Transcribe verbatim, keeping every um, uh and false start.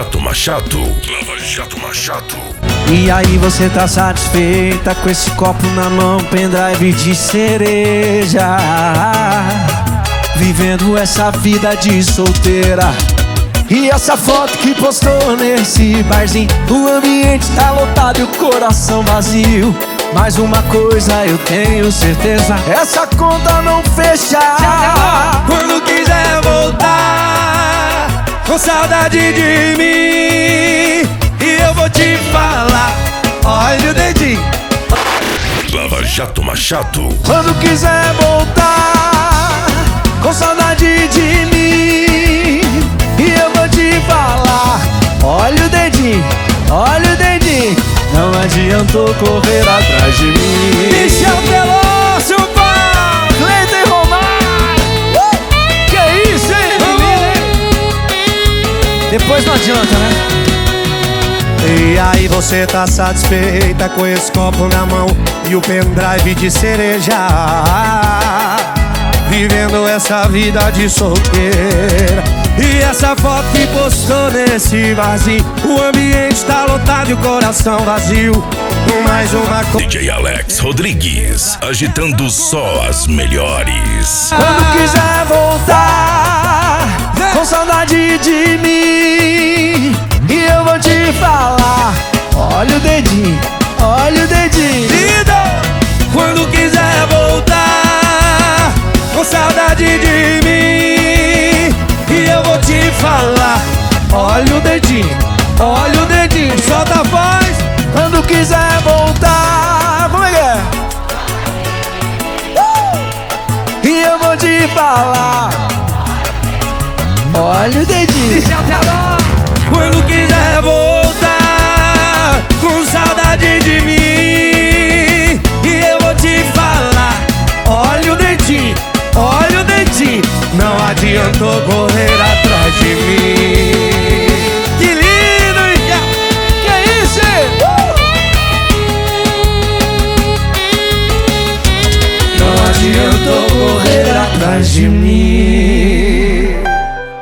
Jato Machado. Lava Jato Machado. E aí você tá satisfeita com esse copo na mão, pendrive de cereja, vivendo essa vida de solteira. E essa foto que postou nesse barzinho, o ambiente tá lotado e o coração vazio. Mas uma coisa eu tenho certeza, essa conta não fecha. Quando quiser voltar, com saudade de mim, e eu vou te falar, olha o dedinho. Lava Jato Machado. Quando quiser voltar, com saudade de mim, e eu vou te falar, olha o dedinho, olha o dedinho. Não adiantou correr atrás de mim. Michel Telócio, pá! Cleiton Romário, uh! Que isso, hein? Depois não adianta, né? E aí você tá satisfeita com esse copo na mão e o pendrive de cereja, vivendo essa vida de solteira. E essa foto que postou nesse vazio, o ambiente tá lotado e o coração vazio. Mais uma coisa. D J Alex Rodrigues, agitando só as melhores. Quando quiser voltar, com saudade de mim, e eu vou te falar, olha o dedinho, olha o dedinho. Quando quiser voltar, com saudade de mim, e eu vou te falar, olha o dedinho, olha o dedinho. Solta a voz. Quando quiser voltar, como é que é? Uh! E eu vou te falar, olha o dedinho. Quando quiser voltar, com saudade de mim, e eu vou te falar, olha o dedinho, olha o dedinho. Não adiantou correr atrás de mim. Que lindo, Michel! Que isso, hein? Não adiantou correr atrás de mim.